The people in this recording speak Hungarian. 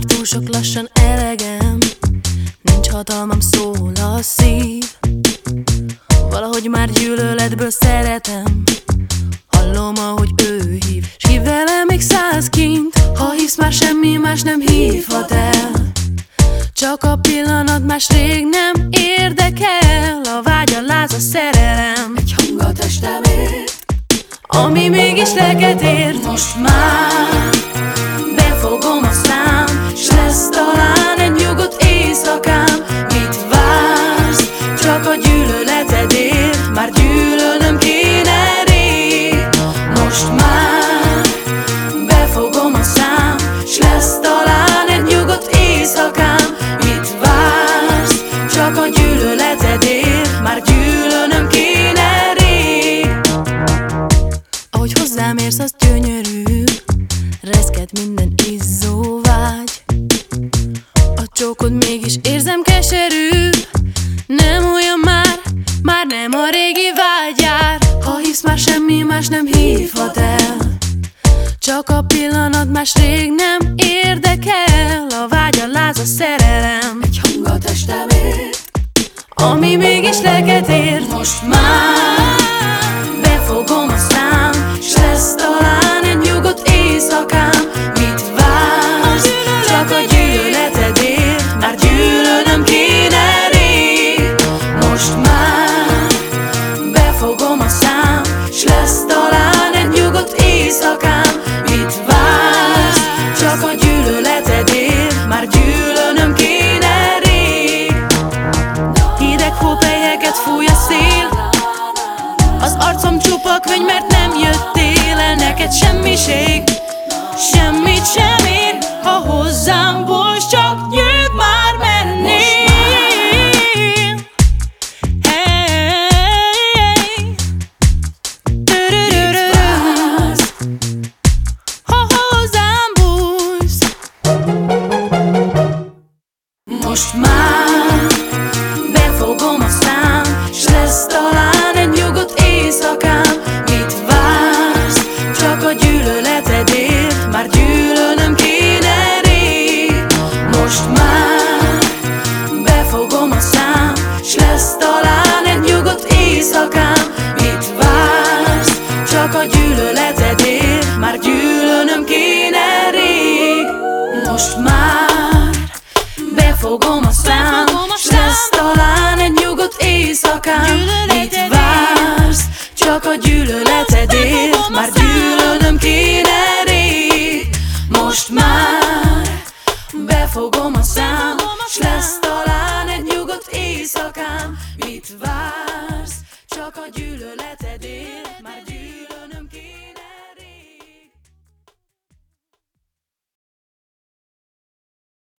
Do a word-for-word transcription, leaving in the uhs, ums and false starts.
már túl sok, lassan elegem, nincs hatalmam, szól a szív. Valahogy már gyűlöletből szeretem, hallom, ahogy ő hív, s hív velem még száz kint. Ha hisz, már semmi más nem hívhat el, csak a pillanat, más rég nem érdekel. A vágy, a láz, a szerelem, egy hang a testemért, ami mégis lelket ért. Most már befogom a szám, s lesz talán egy nyugodt éjszakám. Mit vársz? Csak a gyűlöletedért, már gyűlölnöm kéne rég. Most már befogom a szám, s lesz talán egy nyugodt éjszakám. Mit vársz? Csak a gyűlöletedért, már gyűlölnöm kéne rég. Ahogy hozzám érsz, az gyönyörű, reszket minden izzó vágy. A csókod mégis érzem keserű, nem olyan már, már nem a régi vágyár. Ha hisz, már semmi más nem hívhat el, csak a pillanat, más rég nem érdekel. A vágy, a láz, a szerelem, egy hang a testemért, ami mégis lelket ért. Most már befogom a szám, s lesz talán egy nyugodt éjszakám. Mit vársz? Csak a gyűlöletedért, már gyűlölnöm kéne rég. Most már befogom a szám, s lesz talán egy nyugodt éjszakám. Mit vársz? Csak a gyűlöletedért, már gyűlölnöm kéne rég. Hideg hópelyheket fúj a szél, az arcom csupa könyv, mert nem jöttél el. Neked semmiség, semmit sem ér, ha hozzám bújsz, csak nyugodj már mennél. Hey, ha hozzám bújsz. Most már befogom a szám, s lesz talán egy nyugodt éjszakám. Mit vársz? Csak a gyűlöletedért, már gyűlölnöm kéne rég. Most már befogom a szám, s lesz talán egy nyugodt éjszakám. Mit vársz? Csak a gyűlöletedért, már gyűlölnöm kéne rég. Most már befogom a szám, s lesz talán egy nyugodt éjszakám. Mit vársz? Csak a gyűlöletedért, már gyűlölnöm kéne rég. Most már befogom a szám, s lesz talán egy nyugodt éjszakám. Mit vársz? Csak a gyűlöletedért.